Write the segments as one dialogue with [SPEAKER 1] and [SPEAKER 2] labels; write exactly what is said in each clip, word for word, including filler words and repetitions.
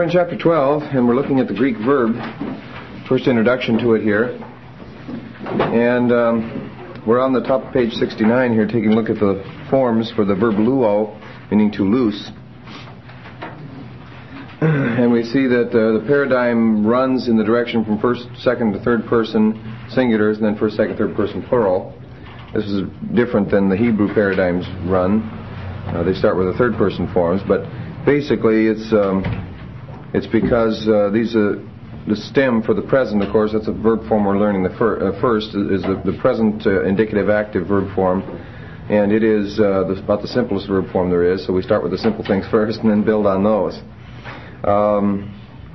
[SPEAKER 1] we're in chapter twelve, and we're looking at the Greek verb, first introduction to it here. And um, we're on the top of page sixty-nine here, taking a look at the forms for the verb luo, meaning to loose. And we see that uh, the paradigm runs in the direction from first, second to third person singulars, and then first, second, third person plural. This is different than the Hebrew paradigms run. Uh, they start with the third person forms, but basically it's um, it's because uh, these are the stem for the present. Of course, that's a verb form we're learning. The fir- uh, first is the, the present uh, indicative active verb form, and it is uh, the, about the simplest verb form there is. So we start with the simple things first and then build on those. Um,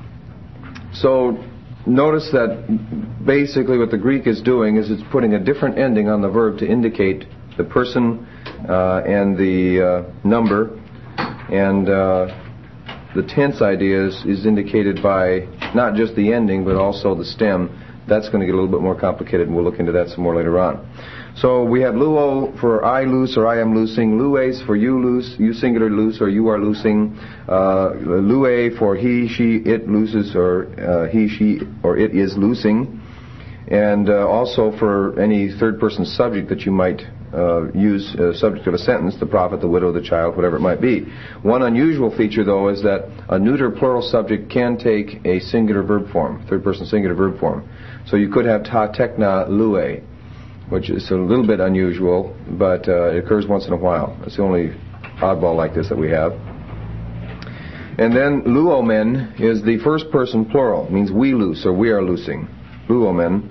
[SPEAKER 1] so notice that basically what the Greek is doing is it's putting a different ending on the verb to indicate the person uh, and the uh, number, and uh, the tense idea is, is indicated by not just the ending but also the stem. That's going to get a little bit more complicated, and we'll look into that some more later on. So we have luo for I loose or I am loosing, lues for you loose, you singular loose or you are loosing, uh, lue for he, she, it looses or uh, he, she, or it is loosing, and uh, also for any third person subject that you might uh, use, uh, subject of a sentence, the prophet, the widow, the child, whatever it might be. One unusual feature, though, is that a neuter plural subject can take a singular verb form, third person singular verb form. So you could have ta tekna lue, which is a little bit unusual, but uh, it occurs once in a while. It's the only oddball like this that we have. And then luomen is the first person plural. It means we loose or we are loosing. Luomen.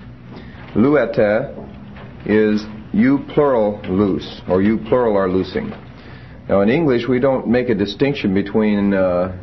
[SPEAKER 1] Luete is you plural loose or you plural are loosing. Now in English we don't make a distinction between uh,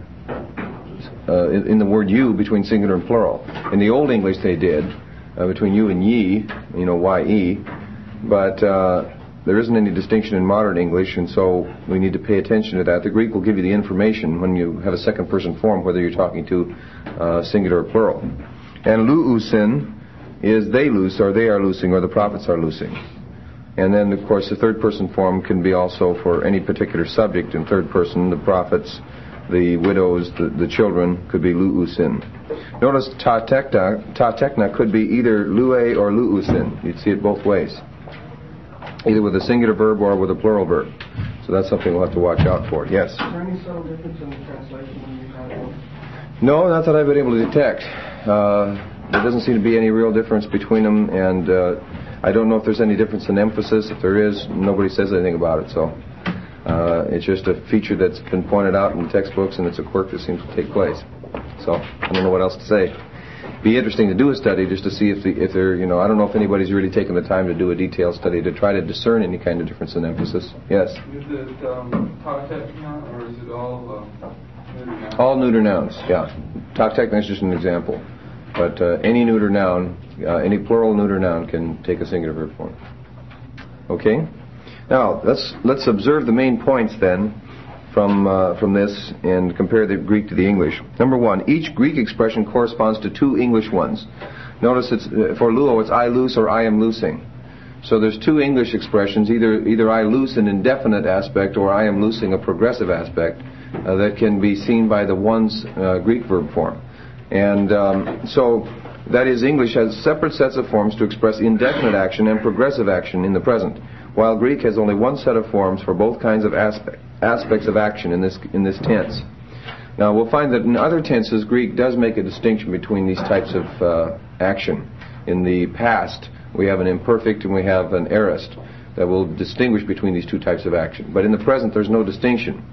[SPEAKER 1] uh, in, in the word you between singular and plural. In the Old English they did. Uh, between you and ye, you know, ye, but uh, there isn't any distinction in modern English, and so we need to pay attention to that. The Greek will give you the information when you have a second person form, whether you're talking to uh, singular or plural. And luusin is they loose, or they are loosing, or the prophets are loosing. And then, of course, the third person form can be also for any particular subject in third person, the prophets, the widows, the, the children, could be luusin. Notice ta tekna, ta tekna could be either lue or luusin. You'd see it both ways, either with a singular verb or with a plural verb. So that's something we'll have to watch out for. Yes? Is there any subtle difference in the translation when you have both? No, not that I've been able to detect. Uh, there doesn't seem to be any real difference between them, and uh, I don't know if there's any difference in emphasis. If there is, nobody says anything about it. So uh, it's just a feature that's been pointed out in textbooks, and it's a quirk that seems to take place. So I don't know what else to say. Be interesting to do a study just to see if the, if there, you know, I don't know if anybody's really taken the time to do a detailed study to try to discern any kind of difference in emphasis. Yes? Is
[SPEAKER 2] it um, ta tekna, or is it all uh, neuter nouns?
[SPEAKER 1] All neuter nouns, yeah. Ta tekna is just an example. But uh, any neuter noun, uh, any plural neuter noun can take a singular verb form. Okay? Now, let's let's observe the main points then from uh, from this and compare the Greek to the English. Number one, each Greek expression corresponds to two English ones. Notice it's uh, for luo it's I loose or I am loosing. So there's two English expressions, either either I loose an indefinite aspect or I am loosing a progressive aspect uh, that can be seen by the one's uh, Greek verb form. And um, so that is, English has separate sets of forms to express indefinite action and progressive action in the present, while Greek has only one set of forms for both kinds of aspect, aspects of action in this in this tense. Now we'll find that in other tenses Greek does make a distinction between these types of uh, action. In the past we have an imperfect and we have an aorist that will distinguish between these two types of action. But in the present there's no distinction.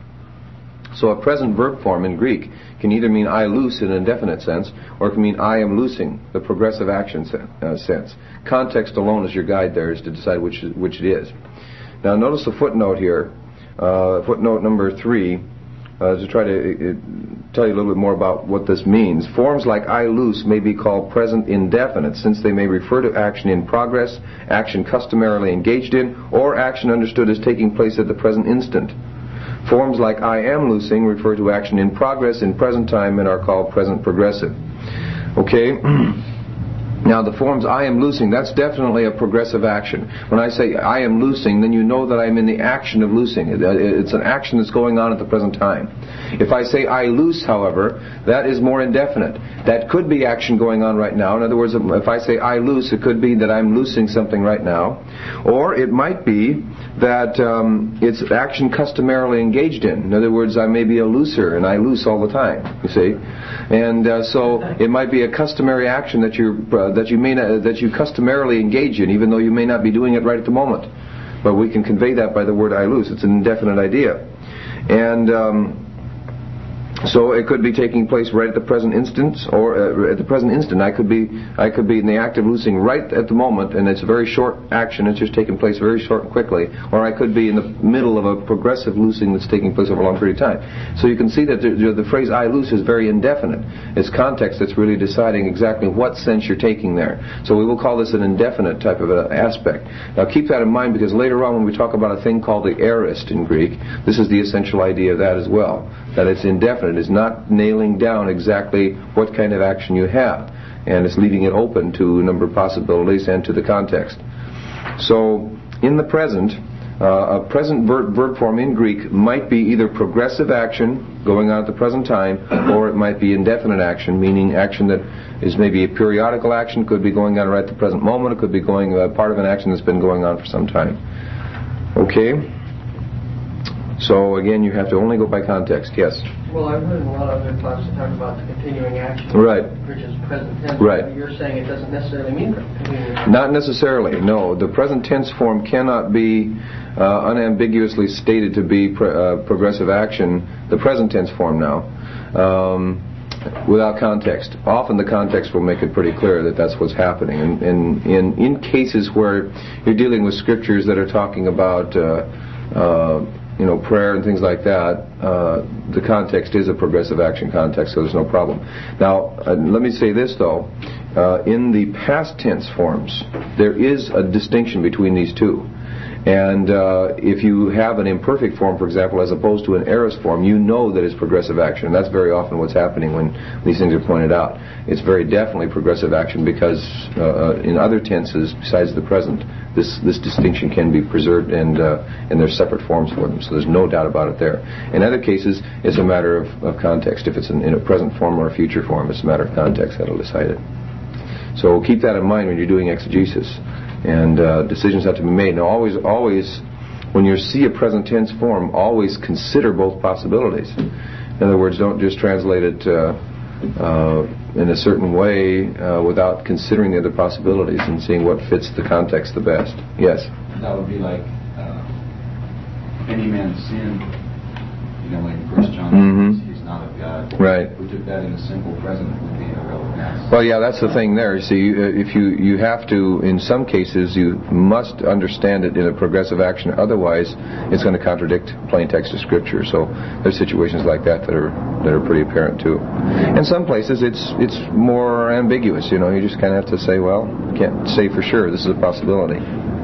[SPEAKER 1] So a present verb form in Greek can either mean I loose in an indefinite sense, or it can mean I am loosing, the progressive action se- uh, sense. Context alone is your guide there, is to decide which which it is. Now notice the footnote here, uh, footnote number three, uh, to try to uh, tell you a little bit more about what this means. Forms like I loose may be called present indefinite, since they may refer to action in progress, action customarily engaged in, or action understood as taking place at the present instant. Forms like I am loosing refer to action in progress in present time and are called present progressive. Okay? Now, the forms I am loosing, that's definitely a progressive action. When I say I am loosing, then you know that I'm in the action of loosing. It's an action that's going on at the present time. If I say I loose, however, that is more indefinite. That could be action going on right now. In other words, if I say I loose, it could be that I'm loosing something right now. Or it might be that um, it's action customarily engaged in. In other words, I may be a looser, and I loose all the time, you see. And uh, so it might be a customary action that you uh, that you may not, that you customarily engage in, even though you may not be doing it right at the moment. But we can convey that by the word I loose. It's an indefinite idea. And um, so it could be taking place right at the present instance, or uh, at the present instant. I could be I could be in the act of loosing right at the moment, and it's a very short action. It's just taking place very short and quickly. Or I could be in the middle of a progressive loosing that's taking place over a long period of time. So you can see that the, the phrase I loose is very indefinite. It's context that's really deciding exactly what sense you're taking there. So we will call this an indefinite type of an aspect. Now keep that in mind, because later on when we talk about a thing called the aorist in Greek, this is the essential idea of that as well. That it's indefinite. It's not nailing down exactly what kind of action you have. And it's leaving it open to a number of possibilities and to the context. So, in the present, uh, a present verb, verb form in Greek might be either progressive action going on at the present time, or it might be indefinite action, meaning action that is maybe a periodical action, could be going on right at the present moment, it could be going uh, part of an action that's been going on for some time. Okay? So again, you have to only go by context. Yes?
[SPEAKER 3] Well, I've heard a lot of other talks that talk about the continuing action,
[SPEAKER 1] right,
[SPEAKER 3] which is present tense.
[SPEAKER 1] Right.
[SPEAKER 3] You're saying it doesn't necessarily mean continuing action.
[SPEAKER 1] Not necessarily, no. The present tense form cannot be uh, unambiguously stated to be pre- uh, progressive action, the present tense form now, um, without context. Often the context will make it pretty clear that that's what's happening. And, and in, in cases where you're dealing with scriptures that are talking about uh, uh, you know, prayer and things like that, uh, the context is a progressive action context, so there's no problem. Now, uh, let me say this, though. Uh, in the past tense forms, there is a distinction between these two. And uh, if you have an imperfect form, for example, as opposed to an aorist form, you know that it's progressive action. And that's very often what's happening when these things are pointed out. It's very definitely progressive action because uh, in other tenses besides the present, this this distinction can be preserved, and uh, and there's separate forms for them. So there's no doubt about it there. In other cases, it's a matter of, of context. If it's in, in a present form or a future form, it's a matter of context that'll decide it. So keep that in mind when you're doing exegesis. And uh, decisions have to be made. Now, always, always, when you see a present tense form, always consider both possibilities. In other words, don't just translate it uh, uh, in a certain way uh, without considering the other possibilities and seeing what fits the context the best. Yes?
[SPEAKER 4] That would be like uh, any man's sin. You know, like First John, mm-hmm. He's not of God.
[SPEAKER 1] Right.
[SPEAKER 4] If we took that in a simple present, it would be irrelevant.
[SPEAKER 1] Well, yeah, that's the thing there. See, if you you have to, in some cases, you must understand it in a progressive action. Otherwise, it's going to contradict plain text of Scripture. So there's situations like that that are that are pretty apparent too. In some places, it's it's more ambiguous. You know, you just kind of have to say, well, can't say for sure. This is a possibility.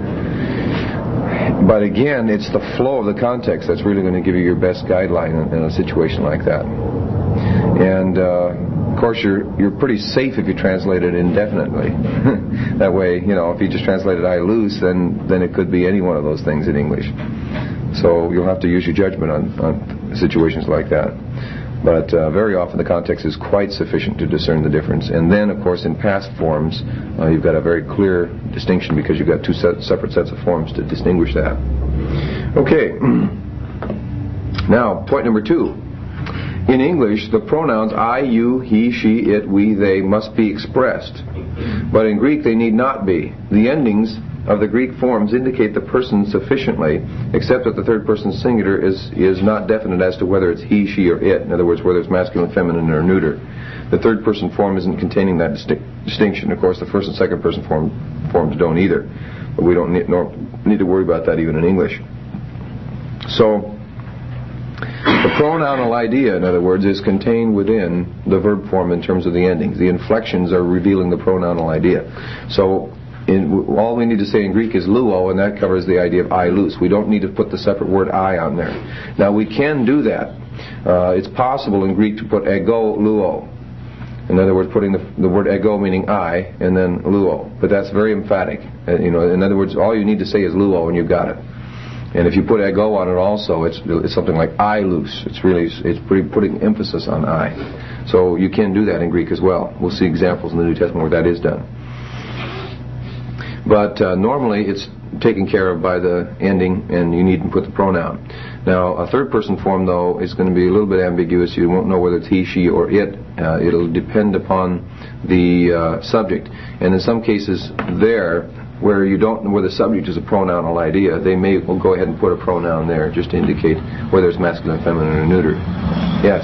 [SPEAKER 1] But again, it's the flow of the context that's really going to give you your best guideline in, in a situation like that. And uh, of course, you're you're pretty safe if you translate it indefinitely. That way, you know, if you just translated "I loose," then then it could be any one of those things in English. So you'll have to use your judgment on, on situations like that. But uh, very often the context is quite sufficient to discern the difference. And then, of course, in past forms, uh, you've got a very clear distinction because you've got two set, separate sets of forms to distinguish that. Okay. Now, point number two. In English, the pronouns I, you, he, she, it, we, they must be expressed. But in Greek, they need not be. The endings of the Greek forms indicate the person sufficiently, except that the third person singular is is not definite as to whether it's he, she, or it. In other words, whether it's masculine, feminine, or neuter. The third person form isn't containing that disti- distinction. Of course, the first and second person form, forms don't either. But we don't need, nor, need to worry about that even in English. So, the pronounal idea, in other words, is contained within the verb form in terms of the endings. The inflections are revealing the pronounal idea. So, In, all we need to say in Greek is luo, and that covers the idea of I loose. We don't need to put the separate word I on there. Now, we can do that. Uh, it's possible in Greek to put ego luo. In other words, putting the, the word ego meaning I and then luo. But that's very emphatic. Uh, you know, in other words, all you need to say is luo and you've got it. And if you put ego on it also, it's, it's something like I loose. It's really it's pretty, putting emphasis on I. So you can do that in Greek as well. We'll see examples in the New Testament where that is done. But uh, normally it's taken care of by the ending, and you need to put the pronoun. Now, a third person form, though, is going to be a little bit ambiguous. You won't know whether it's he, she, or it. Uh, it'll depend upon the uh, subject. And in some cases there, where you don't know where the subject is a pronounal idea, they may well go ahead and put a pronoun there just to indicate whether it's masculine, feminine, or neuter. Yes?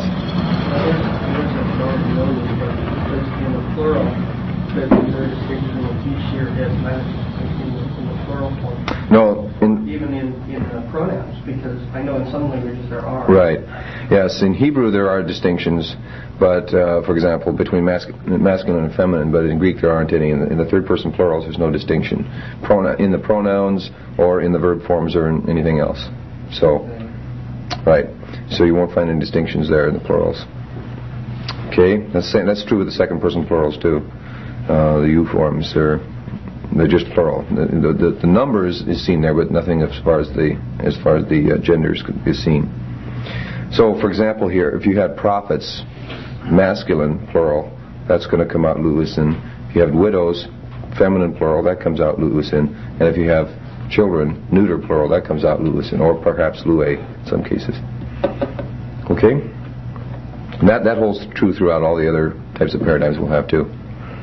[SPEAKER 3] In the plural, there's a distinction of he, she, or it in the plural form.
[SPEAKER 1] No, in,
[SPEAKER 3] even in, in uh, pronouns, because I know in some languages there are.
[SPEAKER 1] Right. Yes, in Hebrew there are distinctions, but uh, for example, between masc- masculine and feminine, but in Greek there aren't any. In the, in the third person plurals there's no distinction Pronoun, in the pronouns or in the verb forms or in anything else. So, okay. Right. So you won't find any distinctions there in the plurals. Okay, that's that's true with the second person plurals too. Uh, the you forms are they're just plural. The, the, the numbers is seen there, but nothing as far as the as far as the uh, genders is seen. So, for example, here, if you had prophets, masculine plural, that's going to come out luusin. If you have widows, feminine plural, that comes out luusin. And if you have children, neuter plural, that comes out luusin, or perhaps lue in some cases. Okay. That that holds true throughout all the other types of paradigms we'll have too.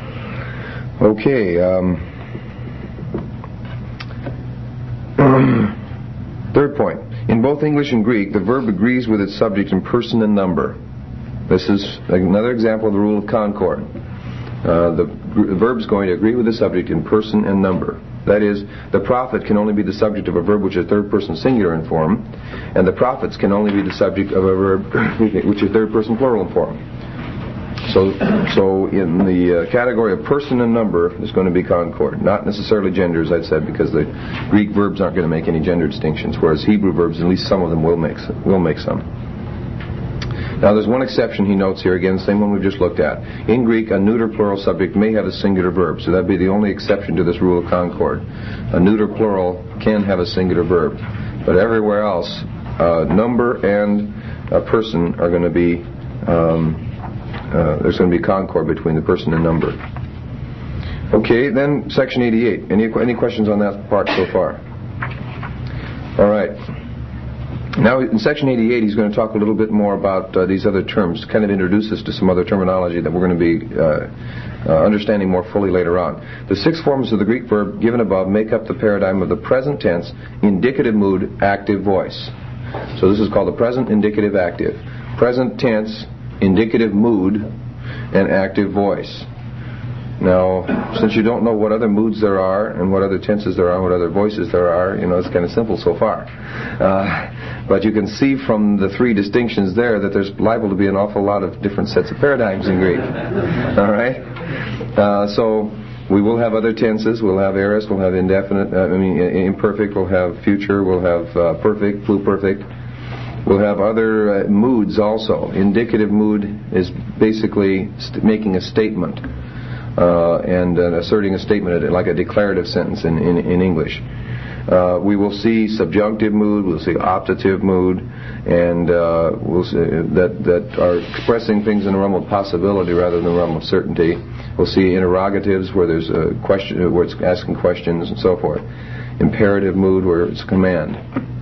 [SPEAKER 1] Okay. Um, third point. In both English and Greek, the verb agrees with its subject in person and number. This is another example of the rule of concord. Uh, the, the verb is going to agree with the subject in person and number. That is, the prophet can only be the subject of a verb which is third person singular in form, and the prophets can only be the subject of a verb which is third person plural in form. So, so in the uh, category of person and number, there's going to be concord. Not necessarily gender, as I said, because the Greek verbs aren't going to make any gender distinctions, whereas Hebrew verbs, at least some of them, will make will make some. Now, there's one exception he notes here, again, the same one we've just looked at. In Greek, a neuter plural subject may have a singular verb, so that'd be the only exception to this rule of concord. A neuter plural can have a singular verb, but everywhere else, uh, number and a person are going to be, um, uh, there's going to be concord between the person and number. Okay, then section eighty-eight. Any any questions on that part so far? All right. Now, in section eighty-eight, he's going to talk a little bit more about uh, these other terms, kind of introduce us to some other terminology that we're going to be uh, uh, understanding more fully later on. The six forms of the Greek verb given above make up the paradigm of the present tense, indicative mood, active voice. So this is called the present indicative active. Present tense, indicative mood, and active voice. Now, since you don't know what other moods there are and what other tenses there are and what other voices there are, you know, it's kind of simple so far. Uh, but you can see from the three distinctions there that there's liable to be an awful lot of different sets of paradigms in Greek. All right? Uh, so we will have other tenses. We'll have aorist, we'll have indefinite, uh, I mean imperfect, we'll have future, we'll have uh, perfect, pluperfect. We'll have other uh, moods also. Indicative mood is basically st- making a statement. Uh, and uh, asserting a statement like a declarative sentence in, in, in English. Uh, we will see subjunctive mood, we'll see optative mood, and uh, we'll see that, that are expressing things in the realm of possibility rather than the realm of certainty. We'll see interrogatives where there's a question, where it's asking questions and so forth. Imperative mood where it's command.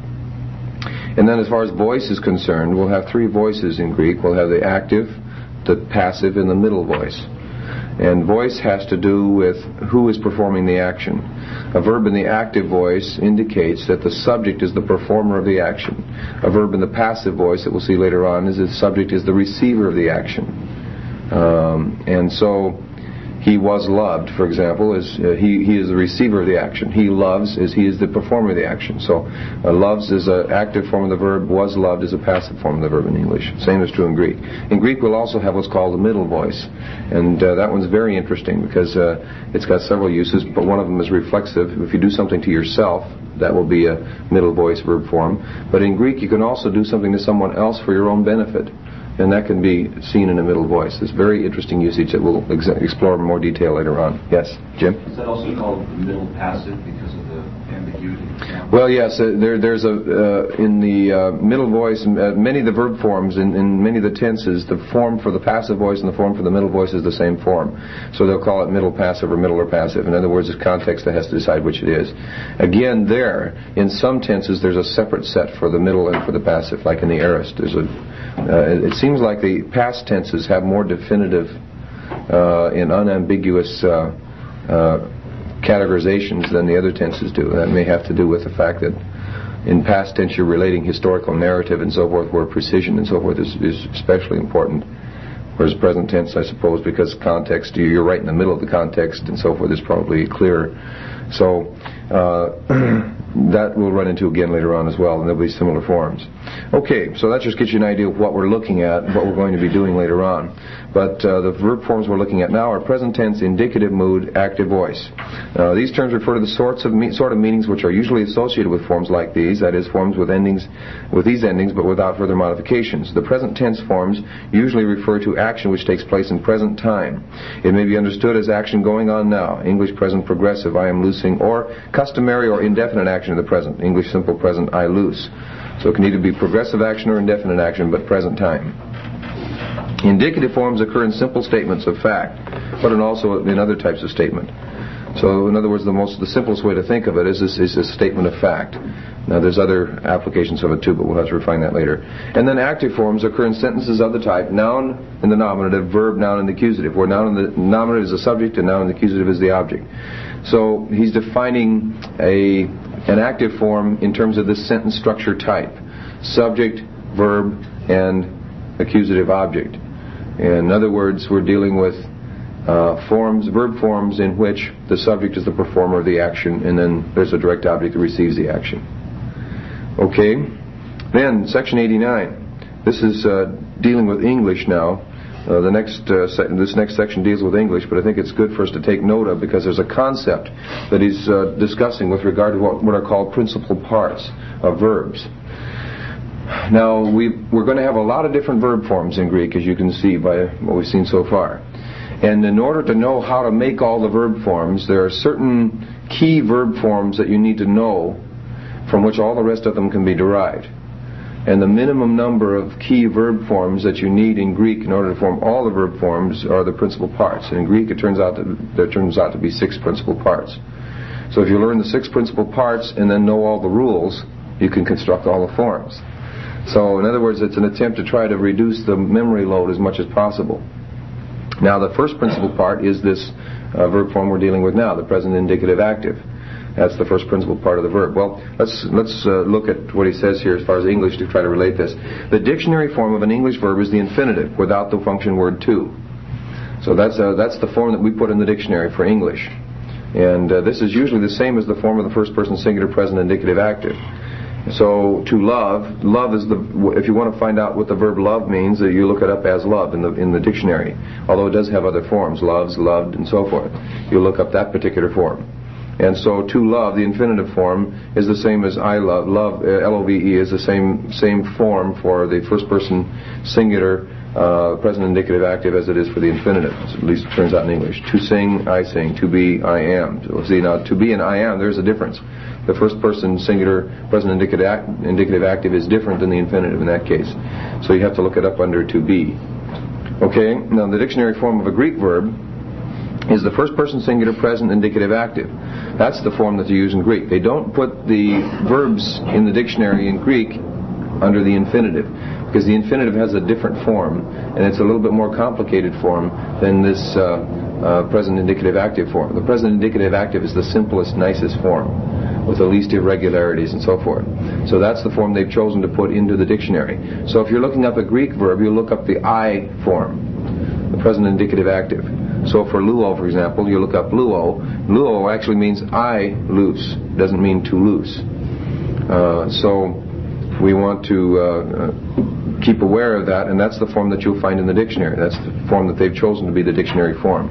[SPEAKER 1] And then as far as voice is concerned, we'll have three voices in Greek. We'll have the active, the passive, and the middle voice. And voice has to do with who is performing the action. A verb in the active voice indicates that the subject is the performer of the action. A verb in the passive voice that we'll see later on is the subject is the receiver of the action. Um, and so he was loved, for example, is uh, he, he is the receiver of the action. He loves is he is the performer of the action. So uh, loves is an active form of the verb. Was loved is a passive form of the verb in English. Same is true in Greek. In Greek we'll also have what's called the middle voice. And uh, that one's very interesting because uh, it's got several uses, but one of them is reflexive. If you do something to yourself, that will be a middle voice verb form. But in Greek you can also do something to someone else for your own benefit. and that can be seen in a middle voice. It's very interesting usage that we'll ex- explore in more detail later on. Yes, Jim?
[SPEAKER 4] Is that also called the middle passive because of the ambiguity?
[SPEAKER 1] Well, yes. Uh, there, there's a uh, in the uh, middle voice, uh, many of the verb forms in, in many of the tenses, the form for the passive voice and the form for the middle voice is the same form. So they'll call it middle passive or middle or passive. In other words, it's context that has to decide which it is. Again, there in some tenses, there's a separate set for the middle and for the passive, like in the aorist. There's a Uh, it seems like the past tenses have more definitive uh, and unambiguous uh, uh, categorizations than the other tenses do. That may have to do with the fact that in past tense you're relating historical narrative and so forth, where precision and so forth is, is especially important. Whereas present tense, I suppose, because context, you're right in the middle of the context and so forth, is probably clearer. So uh, that we'll run into again later on as well, and there'll be similar forms. Okay, so that just gives you an idea of what we're looking at and what we're going to be doing later on. But uh, the verb forms we're looking at now are present tense, indicative mood, active voice. Uh, these terms refer to the sorts of me- sort of meanings which are usually associated with forms like these, that is, forms with endings, with these endings, but without further modifications. The present tense forms usually refer to action which takes place in present time. It may be understood as action going on now, English present progressive, I am loosing, or customary or indefinite action in the present, English simple present, I loose. So it can either be progressive action or indefinite action, but present time. Indicative forms occur in simple statements of fact, but in also in other types of statement. So, in other words, the most, the simplest way to think of it is this is a statement of fact. Now, there's other applications of it too, but we'll have to refine that later. And then active forms occur in sentences of the type noun in the nominative, verb, noun in the accusative, where noun in the nominative is the subject and noun in the accusative is the object. So he's defining a an active form in terms of this sentence structure type: subject, verb, and accusative object. In other words, we're dealing with uh, forms, verb forms, in which the subject is the performer of the action, and then there's a direct object that receives the action. Okay. Then section eighty-nine. This is uh, dealing with English now. Uh, the next uh, se- this next section deals with English, but I think it's good for us to take note of because there's a concept that he's uh, discussing with regard to what, what are called principal parts of verbs. Now, we, we're going to have a lot of different verb forms in Greek, as you can see by what we've seen so far. And in order to know how to make all the verb forms, there are certain key verb forms that you need to know from which all the rest of them can be derived. And the minimum number of key verb forms that you need in Greek in order to form all the verb forms are the principal parts. And in Greek, it turns out that there turns out to be six principal parts. So if you learn the six principal parts and then know all the rules, you can construct all the forms. So, in other words, it's an attempt to try to reduce the memory load as much as possible. Now, the first principal part is this uh, verb form we're dealing with now, the present indicative active. That's the first principal part of the verb. Well, let's let's uh, look at what he says here as far as English to try to relate this. The dictionary form of an English verb is the infinitive without the function word to. So that's uh, that's the form that we put in the dictionary for English. And uh, this is usually the same as the form of the first person singular present indicative active. So, to love, love is the, if you want to find out what the verb love means, you look it up as love in the in the dictionary. Although it does have other forms, loves, loved, and so forth. You look up that particular form. And so, to love, the infinitive form, is the same as I love. Love, L O V E, is the same same form for the first person singular uh, present indicative active as it is for the infinitive. At least it turns out in English. To sing, I sing. To be, I am. So, see, now, to be and I am, there's a difference. The first person singular present indicative, act, indicative active is different than the infinitive in that case. So you have to look it up under to be. Okay, now the dictionary form of a Greek verb is the first person singular present indicative active. That's the form that you use in Greek. They don't put the verbs in the dictionary in Greek under the infinitive, because the infinitive has a different form, and it's a little bit more complicated form than this uh, uh, present indicative active form. The present indicative active is the simplest, nicest form, with the least irregularities and so forth. So that's the form they've chosen to put into the dictionary. So if you're looking up a Greek verb, you look up the I form, the present indicative active. So for luo, for example, you look up luo. Luo actually means I loose. It doesn't mean to loose. Uh, so we want to uh, uh, keep aware of that, and that's the form that you'll find in the dictionary. That's the form that they've chosen to be the dictionary form.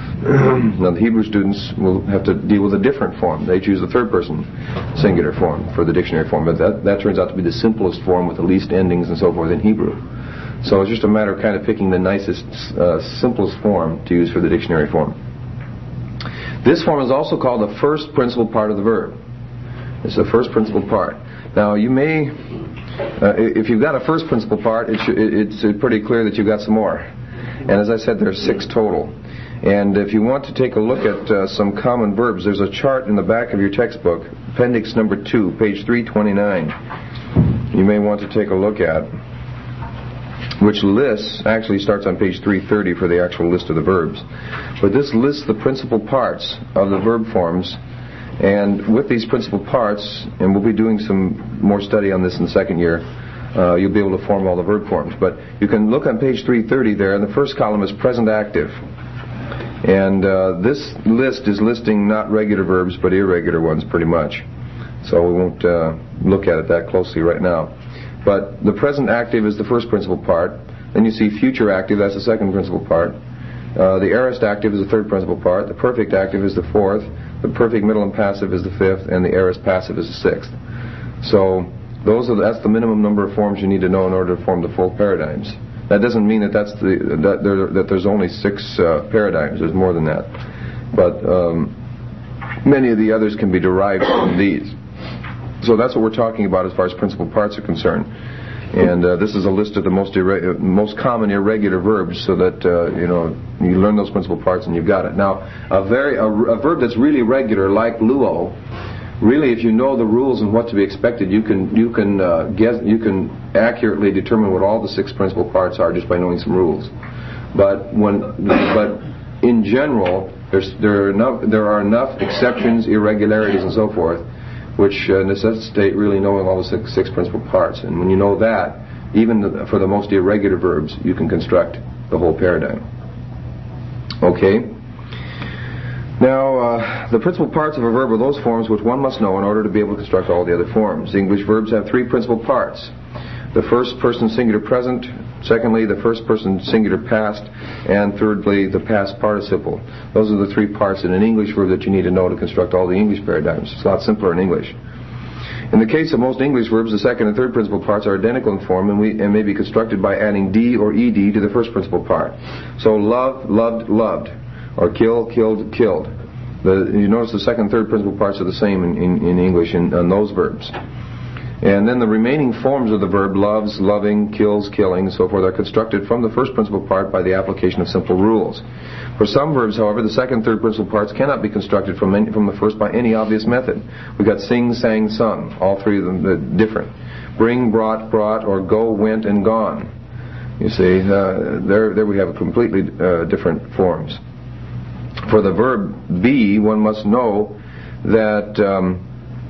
[SPEAKER 1] Now the Hebrew students will have to deal with a different form. They choose the third person singular form for the dictionary form, but that, that turns out to be the simplest form with the least endings and so forth in Hebrew. So it's just a matter of kind of picking the nicest, uh, simplest form to use for the dictionary form. This form is also called the first principal part of the verb. It's the first principal part. Now, you may, uh, if you've got a first principal part, it sh- it's pretty clear that you've got some more. And as I said, there are six total. And if you want to take a look at uh, some common verbs, there's a chart in the back of your textbook, appendix number two, page three twenty-nine. You may want to take a look at, which lists, actually starts on page three thirty for the actual list of the verbs. But this lists the principal parts of the verb forms. And with these principal parts, and we'll be doing some more study on this in the second year, uh, you'll be able to form all the verb forms. But you can look on page three thirty there, and the first column is present active. And uh, this list is listing not regular verbs, but irregular ones pretty much. So we won't uh, look at it that closely right now. But the present active is the first principal part. Then you see future active, that's the second principal part. Uh, the aorist active is the third principal part. The perfect active is the fourth. The perfect middle and passive is the fifth. And the aorist passive is the sixth. So those are the, that's the minimum number of forms you need to know in order to form the full paradigms. That doesn't mean that that's the that, there, that there's only six uh, paradigms. There's more than that. But um, many of the others can be derived from these. So that's what we're talking about as far as principal parts are concerned. And uh, this is a list of the most irre- most common irregular verbs, so that uh, you know you learn those principal parts and you've got it. Now, a very a, a verb that's really regular, like luo, really, if you know the rules and what to be expected, you can you can uh, guess you can accurately determine what all the six principal parts are just by knowing some rules. But when but in general, there's there are enough there are enough exceptions, irregularities, and so forth, which uh, necessitate really knowing all the six, six principal parts. And when you know that, even the, for the most irregular verbs, you can construct the whole paradigm. Okay? Now, uh, the principal parts of a verb are those forms which one must know in order to be able to construct all the other forms. The English verbs have three principal parts. The first person singular present, secondly, the first person singular past, and thirdly, the past participle. Those are the three parts in an English verb that you need to know to construct all the English paradigms. It's a lot simpler in English. In the case of most English verbs, the second and third principal parts are identical in form and, we, and may be constructed by adding D or E D to the first principal part. So love, loved, loved, or kill, killed, killed. The, you notice the second and third principal parts are the same in, in, in English in, in those verbs. And then the remaining forms of the verb, loves, loving, kills, killing, and so forth, are constructed from the first principal part by the application of simple rules. For some verbs, however, the second and third principal parts cannot be constructed from any, from the first by any obvious method. We've got sing, sang, sung, all three of them are different. Bring, brought, brought, or go, went, and gone. You see, uh, there, there we have completely uh, different forms. For the verb be, one must know that Um,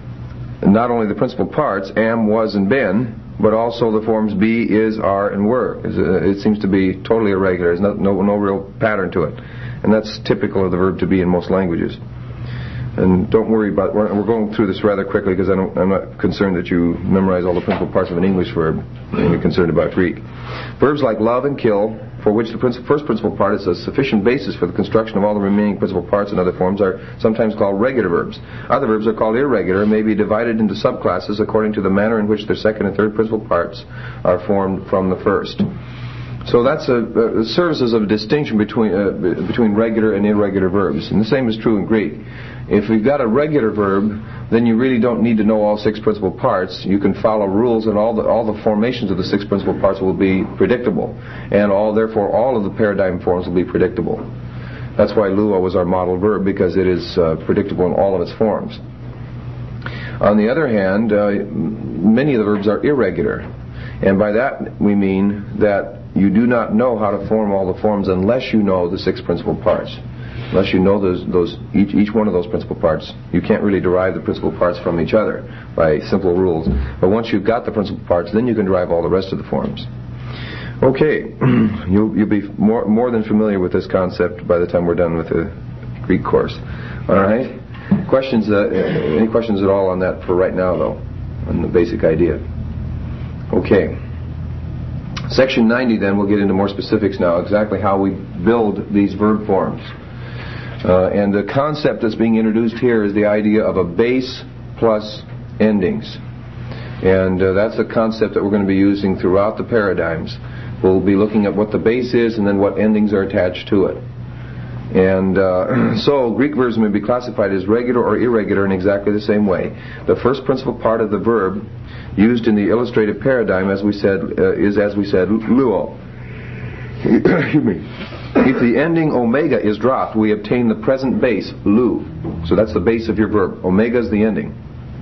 [SPEAKER 1] not only the principal parts, am, was, and been, but also the forms be, is, are, and were. It seems to be totally irregular. There's no, no, no real pattern to it. And that's typical of the verb to be in most languages. And don't worry about, we're, we're going through this rather quickly because I don't, I'm not concerned that you memorize all the principal parts of an English verb, and you're concerned about Greek. Verbs like love and kill, for which the principal, first principal part is a sufficient basis for the construction of all the remaining principal parts and other forms, are sometimes called regular verbs. Other verbs are called irregular and may be divided into subclasses according to the manner in which their second and third principal parts are formed from the first. So that's a, a serves as a distinction between uh, between regular and irregular verbs, and the same is true in Greek. If we've got a regular verb, then you really don't need to know all six principal parts. You can follow rules, and all the all the formations of the six principal parts will be predictable, and all therefore all of the paradigm forms will be predictable. That's why luo was our model verb, because it is uh, predictable in all of its forms. On the other hand, uh, many of the verbs are irregular, and by that we mean that you do not know how to form all the forms unless you know the six principal parts. Unless you know those, those each, each one of those principal parts, you can't really derive the principal parts from each other by simple rules. But once you've got the principal parts, then you can derive all the rest of the forms. Okay, you'll, you'll be more, more than familiar with this concept by the time we're done with the Greek course. All right? Questions? Uh, any questions at all on that for right now, though, on the basic idea? Okay. Section ninety, then, we'll get into more specifics now, exactly how we build these verb forms. Uh, and the concept that's being introduced here is the idea of a base plus endings. And uh, that's a concept that we're going to be using throughout the paradigms. We'll be looking at what the base is and then what endings are attached to it. And uh, so Greek verbs may be classified as regular or irregular in exactly the same way. The first principal part of the verb used in the illustrative paradigm, as we said, uh, is, as we said, luo. Excuse me. If the ending omega is dropped, we obtain the present base, lu. So that's the base of your verb. Omega is the ending.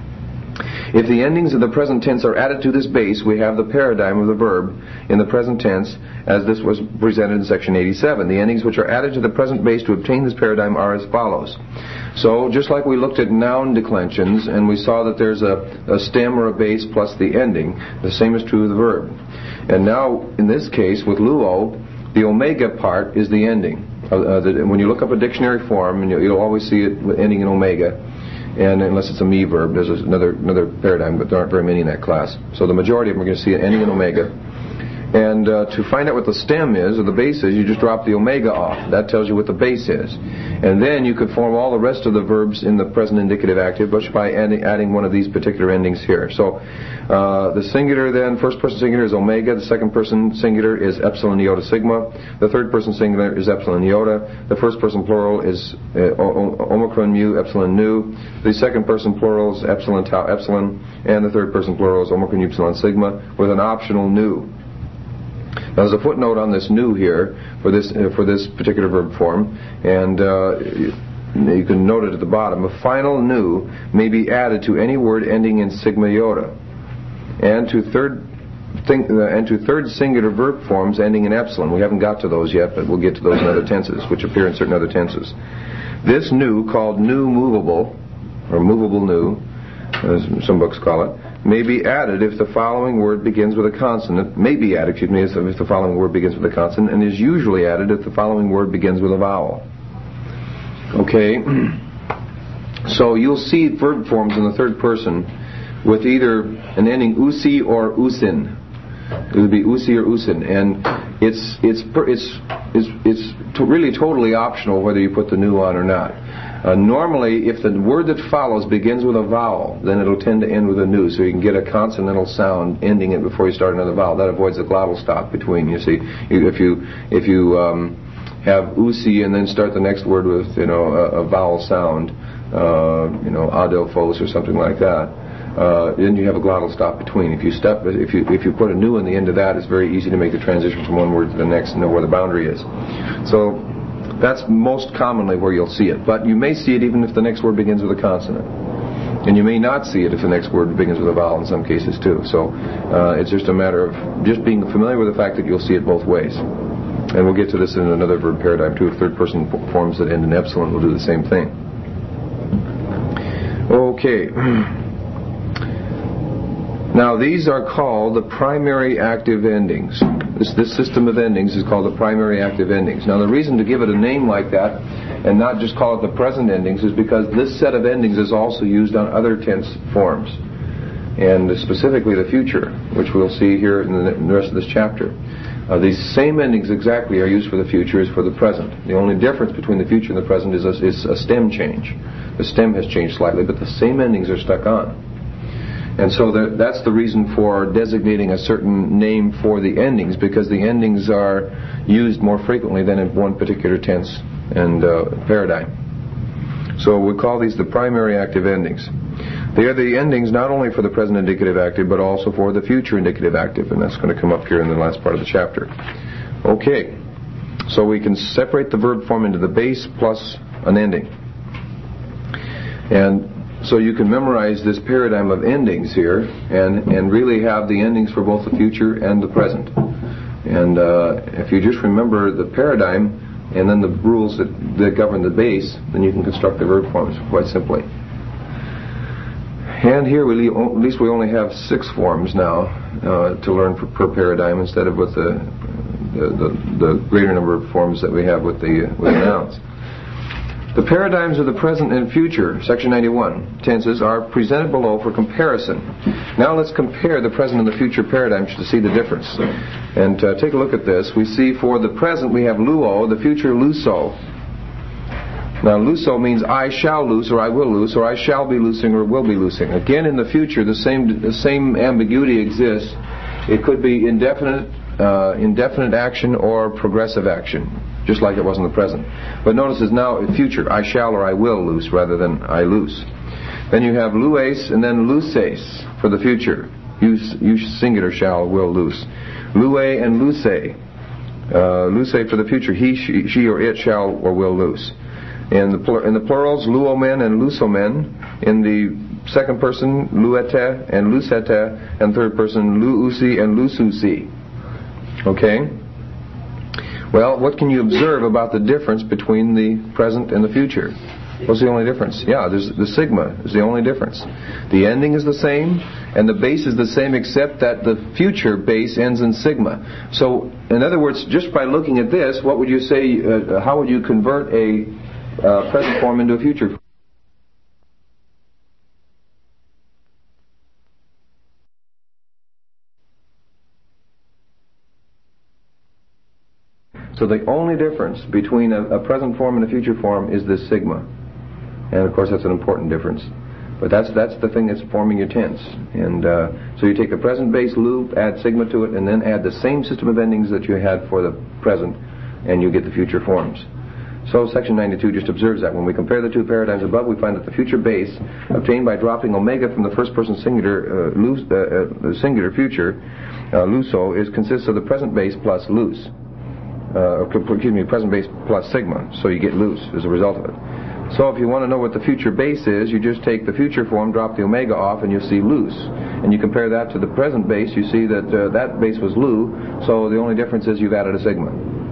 [SPEAKER 1] If the endings of the present tense are added to this base, we have the paradigm of the verb in the present tense as this was presented in section eighty-seven. The endings which are added to the present base to obtain this paradigm are as follows. So just like we looked at noun declensions and we saw that there's a, a stem or a base plus the ending, the same is true of the verb. And now, in this case, with luo, the omega part is the ending. Uh, the, when you look up a dictionary form, and you'll, you'll always see it ending in omega. And unless it's a me verb, there's another another paradigm, but there aren't very many in that class. So the majority of them are going to see it ending in omega. And uh, to find out what the stem is, or the base is, you just drop the omega off. That tells you what the base is. And then you could form all the rest of the verbs in the present indicative active just by adding, adding one of these particular endings here. So uh, the singular then, first person singular is omega, the second person singular is epsilon iota sigma, the third person singular is epsilon iota, the first person plural is uh, omicron mu epsilon nu, the second person plural is epsilon tau epsilon, and the third person plural is omicron upsilon sigma with an optional nu. Now, there's a footnote on this nu here for this uh, for this particular verb form, and uh, you can note it at the bottom. A final nu may be added to any word ending in sigma iota, and to third think, uh, and to third singular verb forms ending in epsilon. We haven't got to those yet, but we'll get to those in other tenses, which appear in certain other tenses. This nu, called nu movable, or movable nu, as some books call it, may be added if the following word begins with a consonant, may be added, excuse me, if the following word begins with a consonant, and is usually added if the following word begins with a vowel. Okay, so you'll see verb forms in the third person with either an ending usi or usin. It would be usi or usin, and it's it's it's it's it's to really totally optional whether you put the nu on or not. Uh, normally, if the word that follows begins with a vowel, then it'll tend to end with a nu, so you can get a consonantal sound ending it before you start another vowel. That avoids the glottal stop between. You see, if you if you um, have usi and then start the next word with you know a, a vowel sound, uh, you know adelphos or something like that, uh, then you have a glottal stop between. If you step if you if you put a nu on the end of that, it's very easy to make the transition from one word to the next and know where the boundary is. So that's most commonly where you'll see it. But you may see it even if the next word begins with a consonant. And you may not see it if the next word begins with a vowel in some cases too. So uh, it's just a matter of just being familiar with the fact that you'll see it both ways. And we'll get to this in another verb paradigm too. Third person forms that end in epsilon will do the same thing. Okay. Now these are called the primary active endings. This, this system of endings is called the primary active endings. Now the reason to give it a name like that and not just call it the present endings is because this set of endings is also used on other tense forms, and specifically the future, which we'll see here in the, in the rest of this chapter. Uh, these same endings exactly are used for the future as for the present. The only difference between the future and the present is a, is a stem change. The stem has changed slightly, but the same endings are stuck on. And so the, that's the reason for designating a certain name for the endings, because the endings are used more frequently than in one particular tense and uh, paradigm. So we call these the primary active endings. They are the endings not only for the present indicative active, but also for the future indicative active, and that's going to come up here in the last part of the chapter. Okay, so we can separate the verb form into the base plus an ending. And so you can memorize this paradigm of endings here and, and really have the endings for both the future and the present. And uh, if you just remember the paradigm and then the rules that, that govern the base, then you can construct the verb forms quite simply. And here, we, at least we only have six forms now uh, to learn per, per paradigm instead of with the, the, the, the greater number of forms that we have with the, with the nouns. The paradigms of the present and future, section ninety-one, tenses are presented below for comparison. Now let's compare the present and the future paradigms to see the difference. And uh, take a look at this. We see for the present we have luo, the future luso. Now luso means I shall loose or I will loose or I shall be loosing or will be loosing. Again, in the future the same the same ambiguity exists. It could be indefinite uh, indefinite action or progressive action, just like it was in the present. But notice it's now future. I shall or I will loose rather than I loose. Then you have lues and then luces for the future. You, you singular shall, will loose. Lue and luce. Uh, luce for the future. He, she, she or it shall or will loose. In the, plur- in the plurals, luomen and lusomen. In the second person, luete and lucete. And third person, luusi and lususi. Okay? Well, what can you observe about the difference between the present and the future? What's the only difference? Yeah, there's the sigma is the only difference. The ending is the same, and the base is the same, except that the future base ends in sigma. So, in other words, just by looking at this, what would you say, uh, how would you convert a uh, present form into a future form? So the only difference between a, a present form and a future form is this sigma. And of course that's an important difference. But that's that's the thing that's forming your tense. And uh, so you take the present base loop, add sigma to it, and then add the same system of endings that you had for the present, and you get the future forms. So section ninety-two just observes that. When we compare the two paradigms above, we find that the future base, obtained by dropping omega from the first person singular, uh, loose, uh, uh, singular future, uh, luso, is consists of the present base plus loose. Uh, excuse me, present base plus sigma. So you get loose as a result of it. So if you want to know what the future base is, you just take the future form, drop the omega off, and you'll see loose. And you compare that to the present base, you see that uh, that base was lu, so the only difference is you've added a sigma.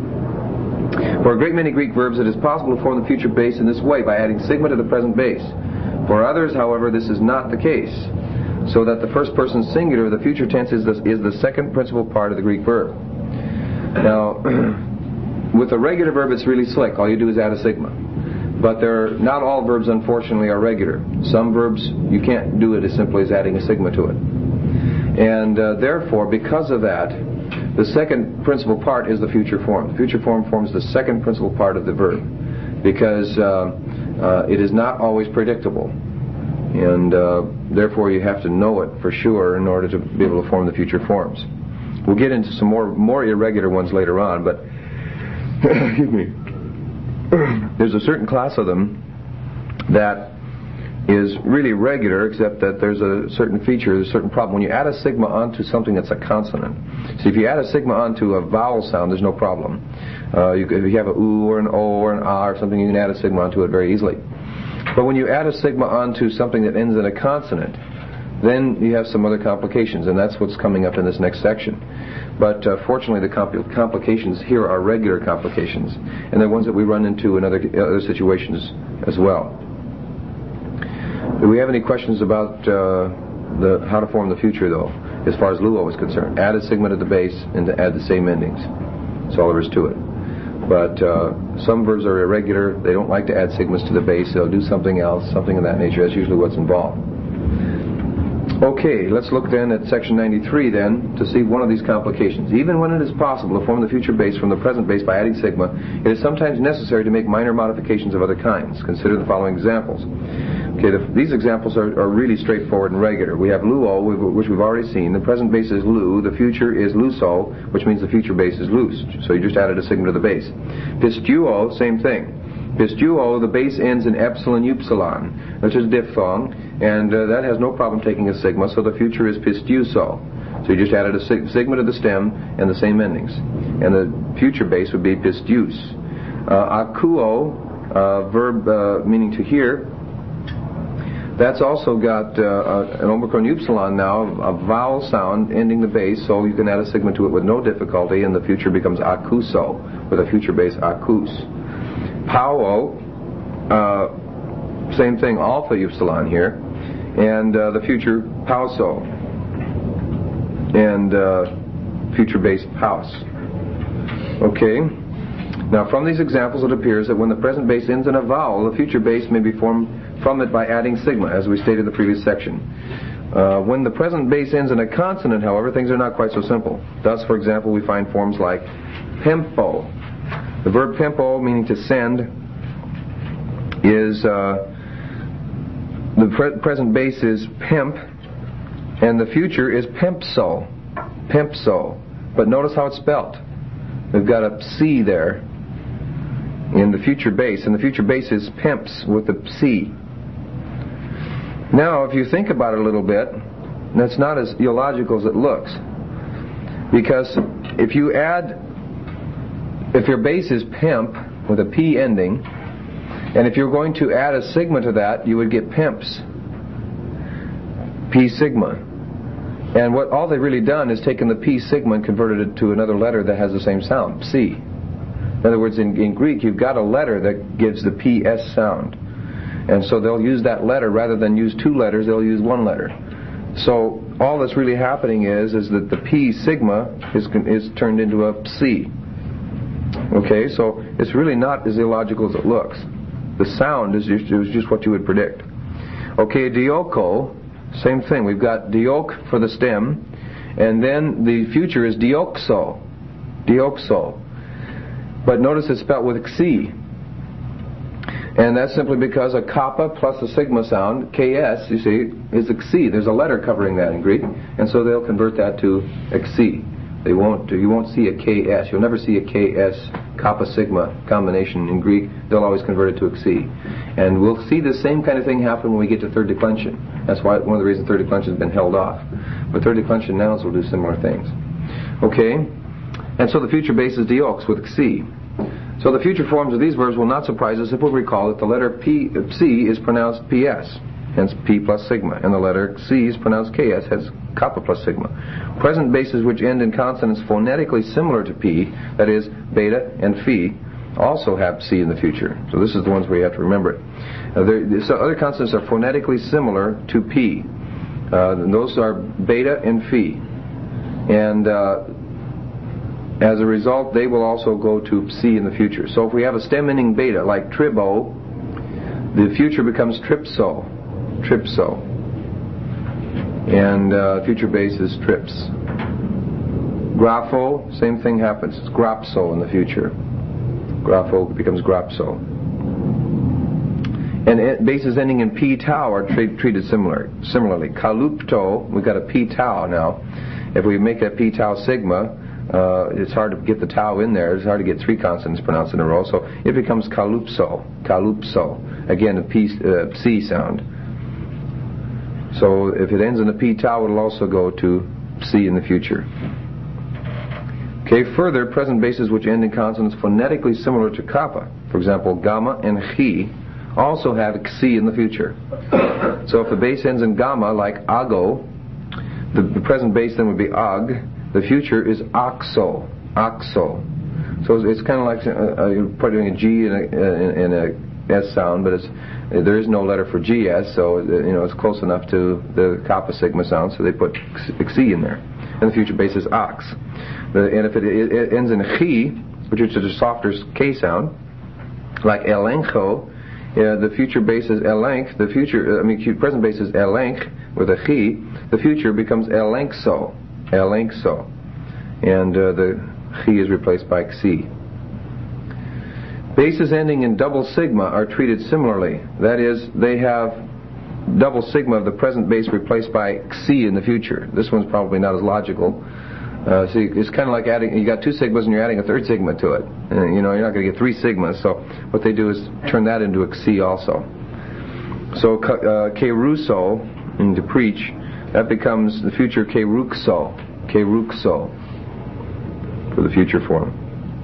[SPEAKER 1] For a great many Greek verbs, it is possible to form the future base in this way, by adding sigma to the present base. For others, however, this is not the case, so that the first person singular of the future tense is the, is the second principal part of the Greek verb. Now, with a regular verb, it's really slick. All you do is add a sigma. But there are, not all verbs, unfortunately, are regular. Some verbs, you can't do it as simply as adding a sigma to it. And uh, therefore, because of that, the second principal part is the future form. The future form forms the second principal part of the verb, because uh, uh, it is not always predictable. And uh, therefore, you have to know it for sure in order to be able to form the future forms. We'll get into some more, more irregular ones later on, but excuse me. There's a certain class of them that is really regular, except that there's a certain feature, there's a certain problem. When you add a sigma onto something that's a consonant, see, if you add a sigma onto a vowel sound, there's no problem. Uh, you, if you have a oo or an o or an ah or something, you can add a sigma onto it very easily. But when you add a sigma onto something that ends in a consonant, then you have some other complications, and that's what's coming up in this next section. But uh, fortunately, the compl- complications here are regular complications, and they're ones that we run into in other, other situations as well. Do we have any questions about uh, the how to form the future, though, as far as luo is concerned? Add a sigma to the base and to add the same endings. That's all there is to it. But uh, some verbs are irregular. They don't like to add sigmas to the base. They'll do something else, something of that nature. That's usually what's involved. Okay, let's look then at section ninety-three then to see one of these complications. Even when it is possible to form the future base from the present base by adding sigma, it is sometimes necessary to make minor modifications of other kinds. Consider the following examples. Okay, the, these examples are, are really straightforward and regular. We have luo, which we've already seen. The present base is lu. The future is luso, which means the future base is loose. So you just added a sigma to the base. Pistuo, same thing. Pistuo, the base ends in epsilon upsilon, which is diphthong, and uh, that has no problem taking a sigma, so the future is pistuso. So you just added a sig- sigma to the stem and the same endings. And the future base would be pistius. Uh, akuo, uh, verb uh, meaning to hear, that's also got uh, an omicron upsilon now, a vowel sound ending the base, so you can add a sigma to it with no difficulty, and the future becomes akuso, with a future base akus. Pauo, uh, same thing, alpha upsilon here, and uh, the future pauso, and uh, future base paus. Okay, now from these examples it appears that when the present base ends in a vowel, the future base may be formed from it by adding sigma, as we stated in the previous section. Uh, when the present base ends in a consonant, however, things are not quite so simple. Thus, for example, we find forms like pempo. The verb pempo, meaning to send, is uh, the pre- present base is pemp, and the future is pempso. Pempso. But notice how it's spelt. We've got a C there in the future base, and the future base is pimps with a C. Now, if you think about it a little bit, that's not as illogical as it looks. Because if you add, if your base is pimp with a P ending, and if you're going to add a sigma to that, you would get pimps. P sigma. And what all they've really done is taken the P sigma and converted it to another letter that has the same sound, C. In other words, in, in Greek, you've got a letter that gives the P S sound. And so they'll use that letter rather than use two letters, they'll use one letter. So all that's really happening is is that the P sigma is is turned into a C. Okay, so it's really not as illogical as it looks. The sound is just, is just what you would predict. Okay, dioko, same thing. We've got diok for the stem, and then the future is dioxo. Dioxo. But notice it's spelled with xi. And that's simply because a kappa plus a sigma sound, ks, you see, is a xi. There's a letter covering that in Greek, and so they'll convert that to xi. They won't. You won't see a ks. You'll never see a ks kappa sigma combination in Greek. They'll always convert it to xi. And we'll see the same kind of thing happen when we get to third declension. That's why one of the reasons third declension has been held off. But third declension nouns will do similar things. Okay, and so the future base is diox with xi. So the future forms of these verbs will not surprise us if we recall that the letter P, C is pronounced ps, hence P plus sigma, and the letter C is pronounced ks, hence kappa plus sigma. Present bases which end in consonants phonetically similar to P, that is, beta and phi, also have C in the future. So this is the ones where you have to remember it. Uh, there, so other consonants are phonetically similar to P. Uh, and those are beta and phi. And uh, as a result, they will also go to C in the future. So if we have a stem ending beta, like tribo, the future becomes tripso. Tripso. And uh, future base is trips. Grapho, same thing happens. It's grapso in the future. Grapho becomes grapso. And it, bases ending in P tau are tra- treated similar. Similarly, kalupto, we've got a P tau now. If we make that P tau sigma, uh, it's hard to get the tau in there. It's hard to get three consonants pronounced in a row. So it becomes kalupso. Kalupso. Again, a P, uh, C sound. So if it ends in a P tau, it'll also go to C in the future. Okay, further, present bases which end in consonants phonetically similar to kappa, for example, gamma and chi, also have xi in the future. So if the base ends in gamma, like ago, the, the present base then would be ag. The future is oxo, oxo. So it's, it's kind of like uh, you're putting a G and a, and a S sound, but it's, there is no letter for G S, so you know it's close enough to the kappa sigma sound, so they put xi in there. And the future base is ox. The, and if it, it, it ends in chi, which is a softer K sound, like elencho, uh, the future base is elench. The future, I mean, present base is elench with a chi. The future becomes elenxo, elenxo, and uh, the chi is replaced by xi. Bases ending in double sigma are treated similarly. That is, they have double sigma of the present base replaced by xi in the future. This one's probably not as logical. Uh, so it's kind of like adding, you got two sigmas and you're adding a third sigma to it. And, you know, you're not going to get three sigmas. So what they do is turn that into a xi also. So uh, keruso, and to preach, that becomes the future keruxo, keruxo, for the future form.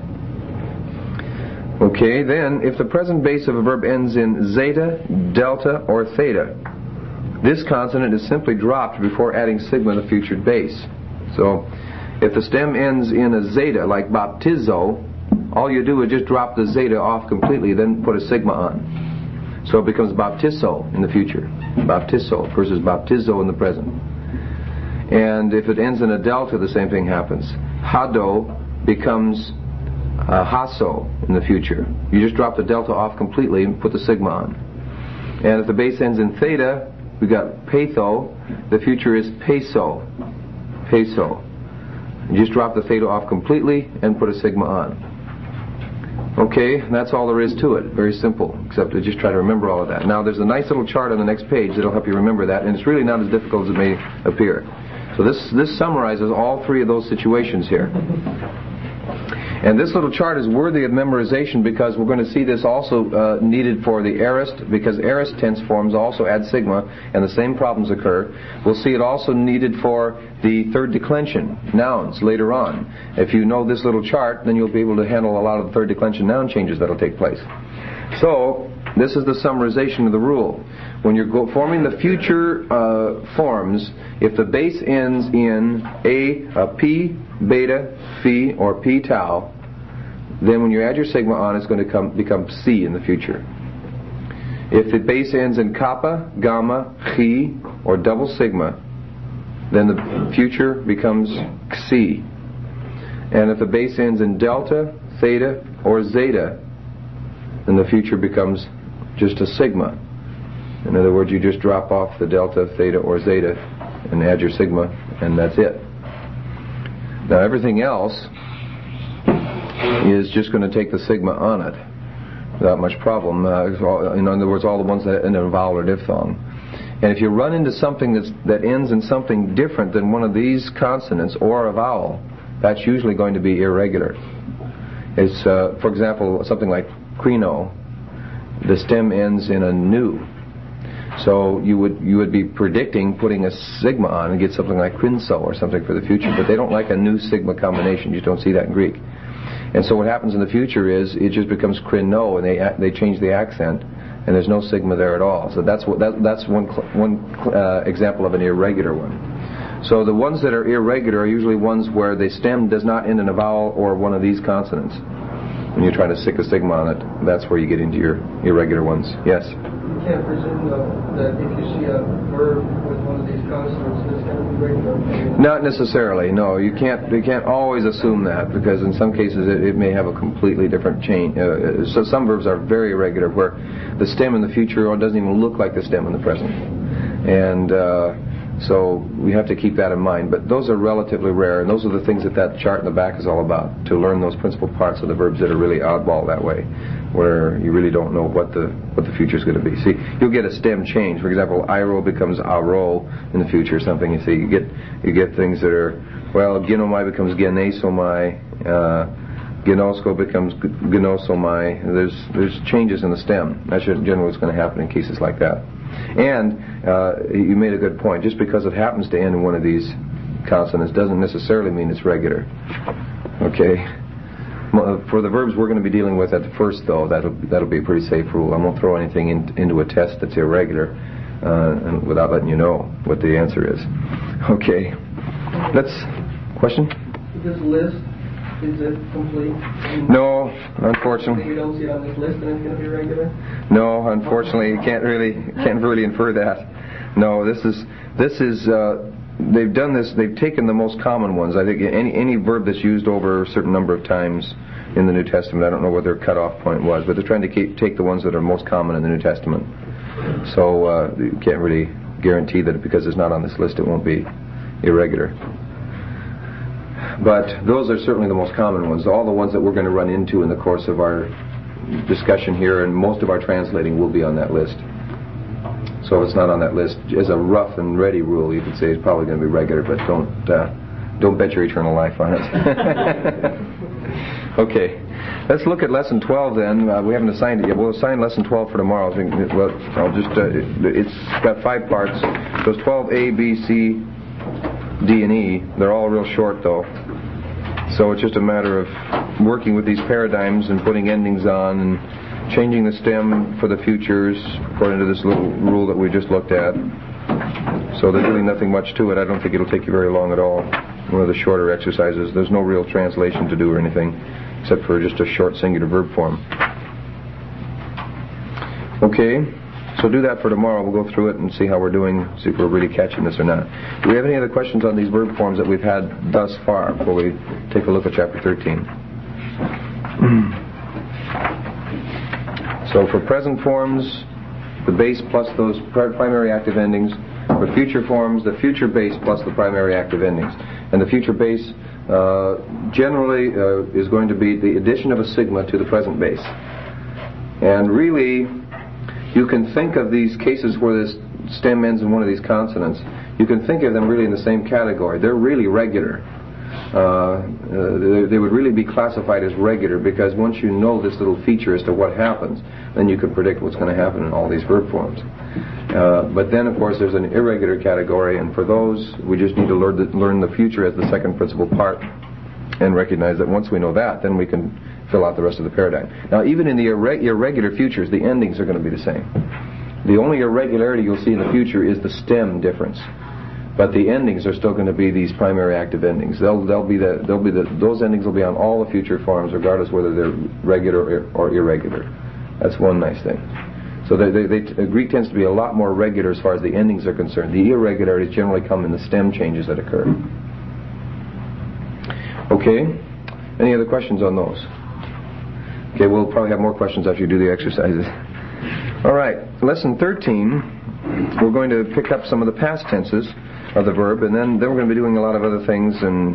[SPEAKER 1] Okay, then, if the present base of a verb ends in zeta, delta, or theta, this consonant is simply dropped before adding sigma in the future base. So, if the stem ends in a zeta, like baptizo, all you do is just drop the zeta off completely, then put a sigma on. So it becomes baptizo in the future. Baptizo versus baptizo in the present. And if it ends in a delta, the same thing happens. Hado becomes Uh, haso in the future. You just drop the delta off completely and put the sigma on. And if the base ends in theta, we got petho. The future is peso. Peso. You just drop the theta off completely and put a sigma on. Okay, that's all there is to it. Very simple, except to just try to remember all of that. Now there's a nice little chart on the next page that'll help you remember that, and it's really not as difficult as it may appear. So So this, this summarizes all three of those situations here. And this little chart is worthy of memorization because we're going to see this also uh, needed for the aorist, because aorist tense forms also add sigma, and the same problems occur. We'll see it also needed for the third declension nouns later on. If you know this little chart, then you'll be able to handle a lot of the third declension noun changes that will take place. So, this is the summarization of the rule. When you're go forming the future uh, forms, if the base ends in a, a p, beta, phi, or p tau, then when you add your sigma on, it's going to come, become c in the future. If the base ends in kappa, gamma, chi, or double sigma, then the future becomes xi. And if the base ends in delta, theta, or zeta, then the future becomes just a sigma. In other words, you just drop off the delta, theta, or zeta and add your sigma, and that's it. Now everything else is just going to take the sigma on it without much problem. Uh, in other words, all the ones that end in a vowel or diphthong. And if you run into something that's, that ends in something different than one of these consonants or a vowel, that's usually going to be irregular. It's, uh, for example, something like crino. The stem ends in a nu. So you would you would be predicting putting a sigma on and get something like crinso or something for the future, but they don't like a new sigma combination. You don't see that in Greek. And so what happens in the future is it just becomes crino, and they they change the accent, and there's no sigma there at all. So that's what that, that's one one uh, example of an irregular one. So the ones that are irregular are usually ones where the stem does not end in a vowel or one of these consonants. When you're trying to stick a sigma on it, that's where you get into your irregular ones. Yes?
[SPEAKER 3] You can't presume, though, that if you see a verb with one of these consonants, it's going to be regular.
[SPEAKER 1] Not necessarily, no. You can't you can't always assume that, because in some cases it, it may have a completely different chain. Uh, so some verbs are very irregular, where the stem in the future doesn't even look like the stem in the present. And uh, so we have to keep that in mind. But those are relatively rare, and those are the things that that chart in the back is all about, to learn those principal parts of the verbs that are really oddball that way, where you really don't know what the what the future is going to be. See, you'll get a stem change. For example, iro becomes aro in the future or something. You see, you get you get things that are, well, genomai becomes genesomai, uh, genosko becomes genosomai. There's there's changes in the stem. That's generally what's going to happen in cases like that. And uh, you made a good point. Just because it happens to end in one of these consonants doesn't necessarily mean it's regular. Okay. For the verbs we're going to be dealing with at the first, though, that'll that'll be a pretty safe rule. I won't throw anything in, into a test that's irregular uh, and without letting you know what the answer is. Okay. Let's question.
[SPEAKER 3] This list, is it complete?
[SPEAKER 1] No, unfortunately.
[SPEAKER 3] We don't see it on this list, and it's going to be regular.
[SPEAKER 1] No, unfortunately, you can't really can't really infer that. No, this is this is. Uh, They've done this, they've taken the most common ones. I think any any verb that's used over a certain number of times in the New Testament, I don't know what their cutoff point was, but they're trying to keep, take the ones that are most common in the New Testament. So uh, you can't really guarantee that because it's not on this list it won't be irregular. But those are certainly the most common ones. All the ones that we're going to run into in the course of our discussion here, and most of our translating will be on that list. So if it's not on that list, as a rough and ready rule, you could say it's probably going to be regular, but don't uh, don't bet your eternal life on it. Okay, let's look at lesson twelve then. Uh, we haven't assigned it yet. We'll assign lesson twelve for tomorrow. Well, I'll just uh, it's got five parts. So it's twelve A, B, C, D, and E. They're all real short though. So it's just a matter of working with these paradigms and putting endings on and changing the stem for the futures according to this little rule that we just looked at. So there's really nothing much to it. I don't think it'll take you very long at all. One of the shorter exercises. There's no real translation to do or anything except for just a short singular verb form. Okay, so do that for tomorrow. We'll go through it and see how we're doing, see if we're really catching this or not. Do we have any other questions on these verb forms that we've had thus far before we take a look at chapter thirteen? So for present forms, the base plus those primary active endings. For future forms, the future base plus the primary active endings. And the future base uh, generally uh, is going to be the addition of a sigma to the present base. And really, you can think of these cases where this stem ends in one of these consonants, you can think of them really in the same category. They're really regular. Uh, uh, they, they would really be classified as regular, because once you know this little feature as to what happens, then you can predict what's going to happen in all these verb forms. Uh, but then, of course, there's an irregular category, and for those, we just need to learn the, learn the future as the second principal part, and recognize that once we know that, then we can fill out the rest of the paradigm. Now, even in the irre- irregular futures, the endings are going to be the same. The only irregularity you'll see in the future is the stem difference. But the endings are still going to be these primary active endings. They'll they'll be the they'll be the those endings will be on all the future forms, regardless whether they're regular or, or irregular. That's one nice thing. So they, they, they, Greek tends to be a lot more regular as far as the endings are concerned. The irregularities generally come in the stem changes that occur. Okay. Any other questions on those? Okay, we'll probably have more questions after you do the exercises. All right, lesson thirteen. We're going to pick up some of the past tenses of the verb, and then, then we're going to be doing a lot of other things, and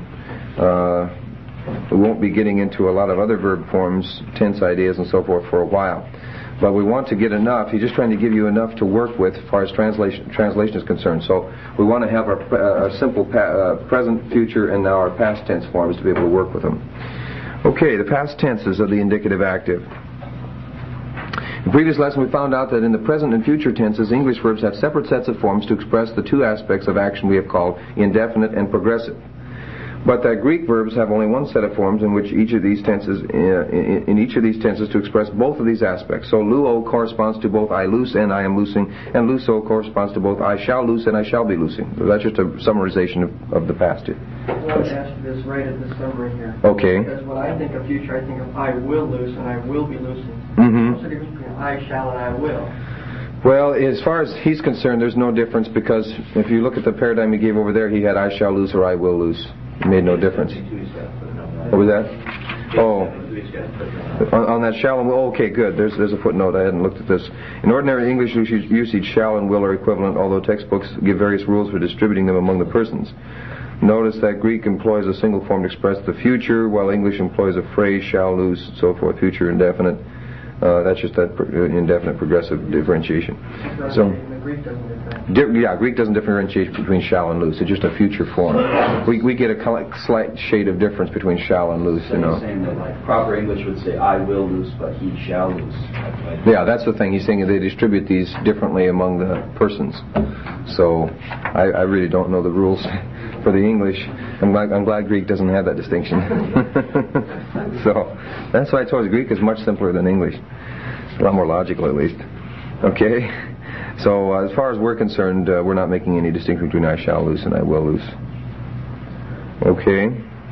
[SPEAKER 1] uh, we won't be getting into a lot of other verb forms, tense ideas, and so forth for a while. But we want to get enough. He's just trying to give you enough to work with as far as translation translation is concerned. So we want to have our, uh, our simple pa- uh, present, future, and now our past tense forms to be able to work with them. Okay, the past tenses of the indicative active. In the previous lesson, we found out that in the present and future tenses, English verbs have separate sets of forms to express the two aspects of action we have called indefinite and progressive. But that Greek verbs have only one set of forms in which each of these tenses, uh, in, in each of these tenses to express both of these aspects. So luo corresponds to both I loose and I am loosing, and luso corresponds to both I shall loose and I shall be loosing. So that's just a summarization of, of the past.
[SPEAKER 3] I want to ask you this right at the summary here.
[SPEAKER 1] Okay.
[SPEAKER 3] Because when I think of future, I think of I will loose and I will be loosing.
[SPEAKER 1] Mm-hmm.
[SPEAKER 3] What's the difference between I shall and I will?
[SPEAKER 1] Well, as far as he's concerned, there's no difference, because if you look at the paradigm he gave over there, he had I shall loose or I will loose. It made no difference. What was that? Oh, on, on that shall and will. Oh, okay, good. There's there's a footnote. I hadn't looked at this. In ordinary English usage, shall and will are equivalent, although textbooks give various rules for distributing them among the persons. Notice that Greek employs a single form to express the future, while English employs a phrase, shall, loose, so forth, future, indefinite. Uh, that's just that pro- indefinite progressive differentiation. So,
[SPEAKER 3] Greek doesn't differentiate.
[SPEAKER 1] Di- yeah, Greek doesn't differentiate between shall and loose. It's just a future form. We we get a slight shade of difference between shall and loose.
[SPEAKER 4] So
[SPEAKER 1] you know.
[SPEAKER 4] He's saying that, like, proper English would say I will loose, but he shall loose. Like,
[SPEAKER 1] Yeah, that's the thing. He's saying that they distribute these differently among the persons. So I, I really don't know the rules for the English. I'm glad, I'm glad Greek doesn't have that distinction. So that's why I told you Greek is much simpler than English. A lot more logical, at least. Okay? So uh, as far as we're concerned, uh, we're not making any distinction between I shall loose and I will loose. Okay?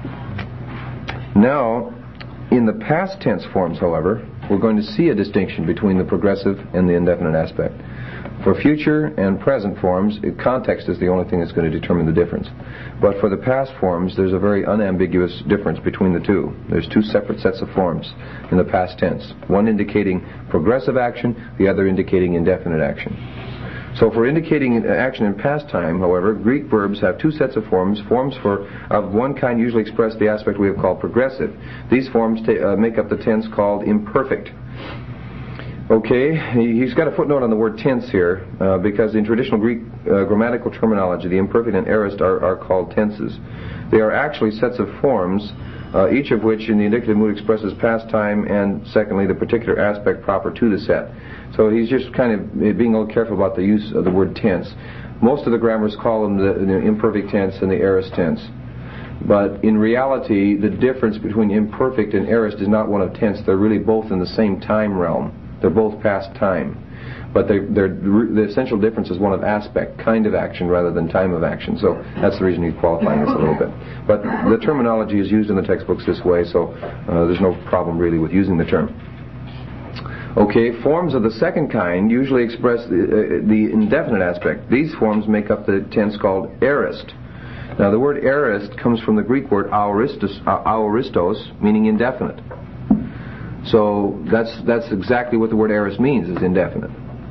[SPEAKER 1] Now, in the past tense forms, however, we're going to see a distinction between the progressive and the indefinite aspect. For future and present forms, context is the only thing that's going to determine the difference. But for the past forms, there's a very unambiguous difference between the two. There's two separate sets of forms in the past tense. One indicating progressive action, the other indicating indefinite action. So for indicating action in past time, however, Greek verbs have two sets of forms. Forms for of one kind usually express the aspect we have called progressive. These forms ta- uh, make up the tense called imperfect. Okay, he's got a footnote on the word tense here, uh, because in traditional Greek uh, grammatical terminology, the imperfect and aorist are, are called tenses. They are actually sets of forms, uh, each of which in the indicative mood expresses past time and, secondly, the particular aspect proper to the set. So he's just kind of being a little careful about the use of the word tense. Most of the grammars call them the, the imperfect tense and the aorist tense. But in reality, the difference between imperfect and aorist is not one of tense. They're really both in the same time realm. They're both past time. But they're, they're, the essential difference is one of aspect, kind of action rather than time of action. So that's the reason he's qualifying this a little bit. But the terminology is used in the textbooks this way, so uh, there's no problem really with using the term. Okay, forms of the second kind usually express the, uh, the indefinite aspect. These forms make up the tense called aorist. Now the word aorist comes from the Greek word aoristos, aoristos, meaning indefinite. So that's that's exactly what the word aorist means, is indefinite.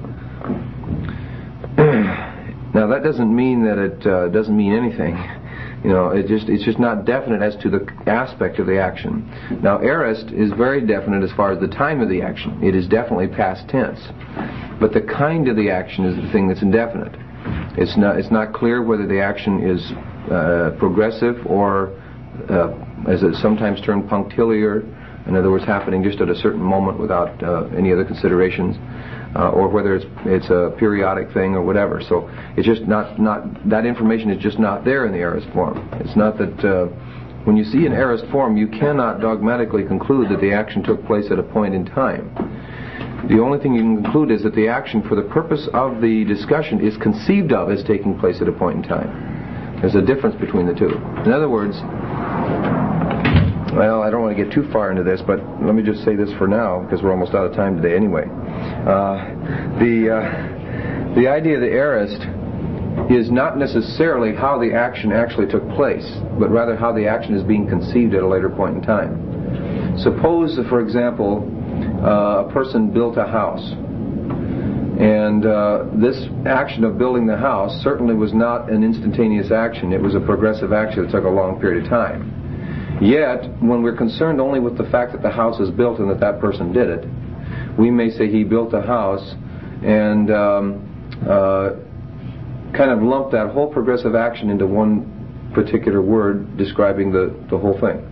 [SPEAKER 1] Now that doesn't mean that it uh, doesn't mean anything. You know, it just it's just not definite as to the aspect of the action. Now aorist is very definite as far as the time of the action. It is definitely past tense. but the kind of the action is the thing that's indefinite. It's not it's not clear whether the action is uh, progressive or, uh, as it's sometimes termed, punctiliar. In other words, happening just at a certain moment without uh, any other considerations, uh, or whether it's it's a periodic thing or whatever. So it's just not not that information is just not there in the aorist form. It's not that uh, when you see an aorist form, you cannot dogmatically conclude that the action took place at a point in time. The only thing you can conclude is that the action, for the purpose of the discussion, is conceived of as taking place at a point in time. There's a difference between the two. In other words, well, I don't want to get too far into this, but let me just say this for now, because we're almost out of time today anyway. Uh, the uh, the idea of the aorist is not necessarily how the action actually took place, but rather how the action is being conceived at a later point in time. Suppose, for example, uh, a person built a house, and uh, this action of building the house certainly was not an instantaneous action. It was a progressive action that took a long period of time. Yet, when we're concerned only with the fact that the house is built and that that person did it, we may say he built a house and um, uh, kind of lump that whole progressive action into one particular word describing the, the whole thing.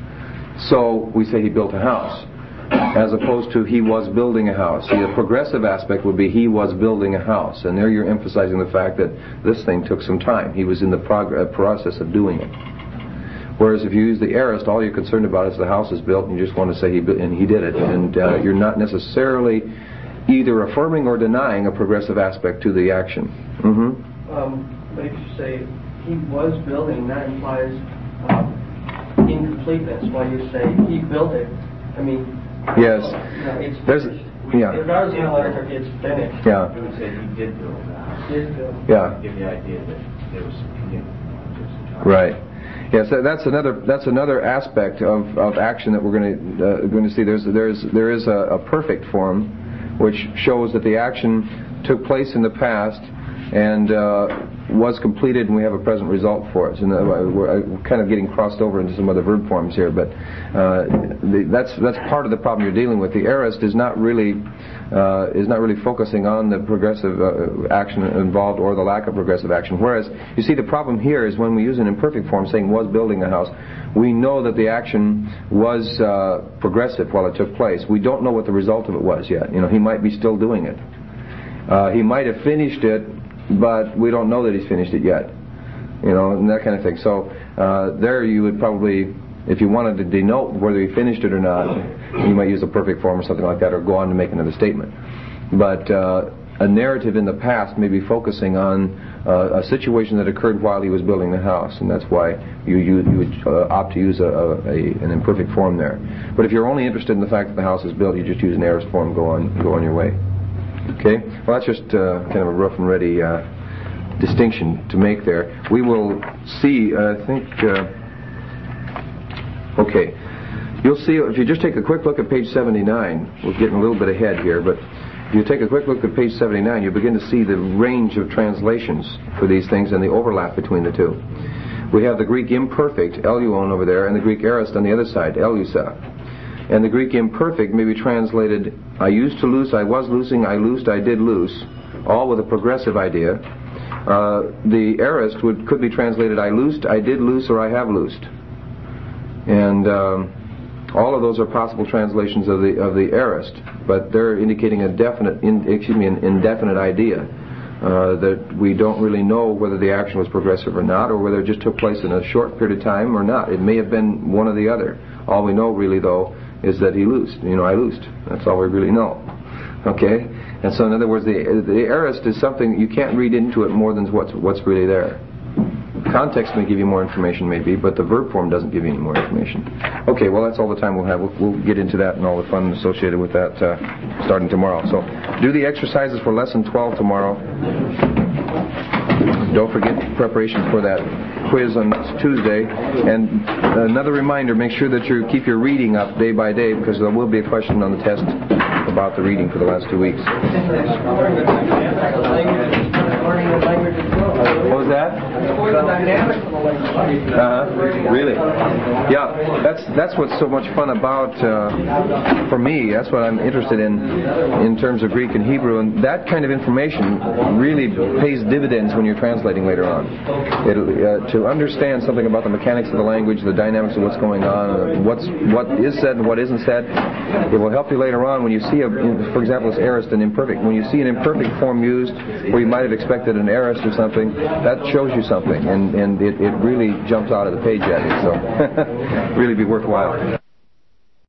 [SPEAKER 1] So we say he built a house, as opposed to he was building a house. See, the progressive aspect would be he was building a house, and there you're emphasizing the fact that this thing took some time. He was in the prog- process of doing it. Whereas if you use the aorist, all you're concerned about is the house is built, and you just want to say he bu- and he did it, and uh, you're not necessarily either affirming or denying a progressive aspect to the action. Mm-hmm.
[SPEAKER 3] Um, but if you say he was building, that implies uh, incompleteness. While you say he built it, I mean,
[SPEAKER 1] yes,
[SPEAKER 3] you know, it's
[SPEAKER 1] there's
[SPEAKER 3] finished.
[SPEAKER 1] yeah,
[SPEAKER 3] Regardless of whether it's finished.
[SPEAKER 1] yeah,
[SPEAKER 4] I would say he did build the house.
[SPEAKER 3] Did build.
[SPEAKER 1] yeah,
[SPEAKER 4] Give the idea that there was some commitment.
[SPEAKER 1] right. Yes, that's another that's another aspect of, of action that we're going to uh, going to see. There's there's there is a, a perfect form, which shows that the action took place in the past and uh, was completed, and we have a present result for it. And uh, we're kind of getting crossed over into some other verb forms here, but uh, the, that's that's part of the problem you're dealing with. The aorist is not really uh, is not really focusing on the progressive uh, action involved or the lack of progressive action. Whereas you see, the problem here is when we use an imperfect form, saying was building a house, we know that the action was uh, progressive while it took place. We don't know what the result of it was yet. You know, he might be still doing it. Uh, he might have finished it, but we don't know that he's finished it yet, you know, and that kind of thing. So uh, there you would probably, if you wanted to denote whether he finished it or not, you might use a perfect form or something like that, or go on to make another statement. But uh, a narrative in the past may be focusing on uh, a situation that occurred while he was building the house, and that's why you you, you would uh, opt to use a, a, a an imperfect form there. But if you're only interested in the fact that the house is built, you just use an aorist form. Go on, go on your way. Okay, well that's just uh, kind of a rough and ready uh, distinction to make there. We will see, uh, I think, uh, okay, you'll see, if you just take a quick look at page seventy-nine, we're getting a little bit ahead here, but if you take a quick look at page seventy-nine, you'll begin to see the range of translations for these things and the overlap between the two. We have the Greek imperfect, eluon, over there, and the Greek aorist on the other side, elusa. And the Greek imperfect may be translated, I used to loose, I was loosing, I loosed, I did loose, all with a progressive idea. Uh, the aorist would, could be translated, I loosed, I did loose, or I have loosed. And um, all of those are possible translations of the of the aorist, but they're indicating a definite, in, excuse me, an indefinite idea. Uh, that we don't really know whether the action was progressive or not, or whether it just took place in a short period of time or not. It may have been one or the other. All we know really, though, is that he loosed. You know, I loosed. That's all we really know. Okay? And so, in other words, the the aorist is something you can't read into it more than what's what's really there. Context may give you more information, maybe, but the verb form doesn't give you any more information. Okay, well, that's all the time we'll have. We'll, we'll get into that and all the fun associated with that uh, starting tomorrow. So, do the exercises for lesson twelve tomorrow. Don't forget preparation for that quiz on next Tuesday. And another reminder, make sure that you keep your reading up day by day, because there will be a question on the test about the reading for the last two weeks. that?
[SPEAKER 3] The dynamics of the language.
[SPEAKER 1] Uh-huh. Really? Yeah, that's that's what's so much fun about, uh, for me, that's what I'm interested in in terms of Greek and Hebrew, and that kind of information really pays dividends when you're translating later on. It'll, uh, to understand something about the mechanics of the language, the dynamics of what's going on, uh, what's what is said and what isn't said, it will help you later on when you see, a, for example, this aorist and imperfect. When you see an imperfect form used where you might have expected an aorist or something, that shows you something, and, and it, it really jumps out of the page at you, so really be worthwhile.